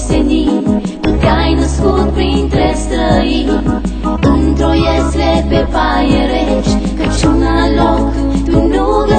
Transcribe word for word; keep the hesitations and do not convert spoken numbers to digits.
senin, tu te-ai născut printre străini, într-o iesle pe paie reci, căci un alt loc tu nu